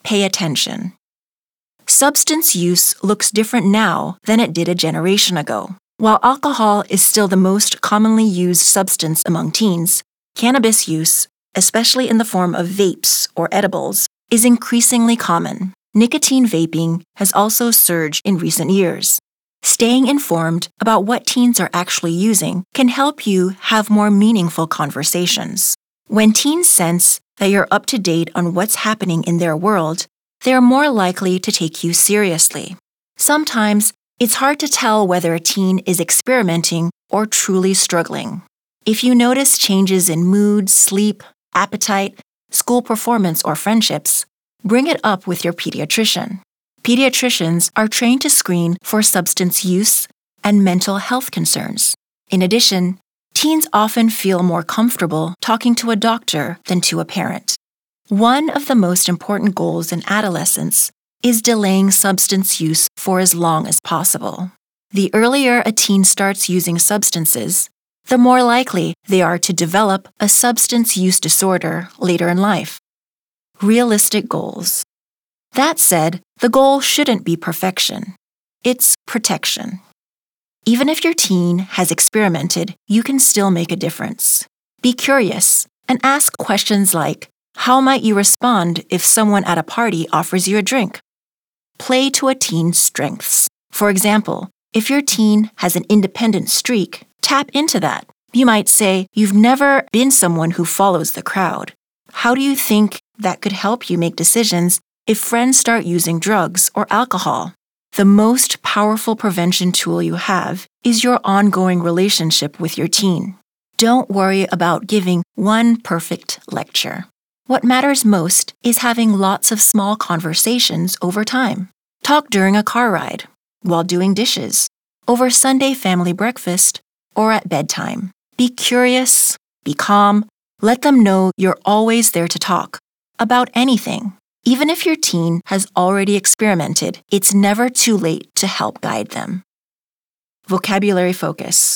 pay attention. Substance use looks different now than it did a generation ago. While alcohol is still the most commonly used substance among teens, cannabis use, especially in the form of vapes or edibles, is increasingly common. Nicotine vaping has also surged in recent years. Staying informed about what teens are actually using can help you have more meaningful conversations. When teens sense that you're up to date on what's happening in their world, they're more likely to take you seriously. Sometimes, it's hard to tell whether a teen is experimenting or truly struggling. If you notice changes in mood, sleep, appetite, school performance, or friendships, bring it up with your pediatrician. Pediatricians are trained to screen for substance use and mental health concerns. In addition, teens often feel more comfortable talking to a doctor than to a parent. One of the most important goals in adolescence is delaying substance use for as long as possible. The earlier a teen starts using substances, the more likely they are to develop a substance use disorder later in life. Realistic goals. That said, the goal shouldn't be perfection. It's protection. Even if your teen has experimented, you can still make a difference. Be curious and ask questions like, how might you respond if someone at a party offers you a drink? Play to a teen's strengths. For example, if your teen has an independent streak, tap into that. You might say, you've never been someone who follows the crowd. How do you think that could help you make decisions if friends start using drugs or alcohol? The most powerful prevention tool you have is your ongoing relationship with your teen. Don't worry about giving one perfect lecture. What matters most is having lots of small conversations over time. Talk during a car ride, while doing dishes, over Sunday family breakfast, or at bedtime. Be curious, be calm, let them know you're always there to talk about anything. Even if your teen has already experimented, it's never too late to help guide them. Vocabulary focus.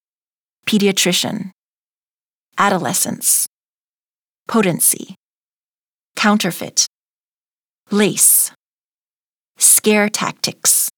Pediatrician. Adolescence. Potency. Counterfeit. Lace. Scare tactics.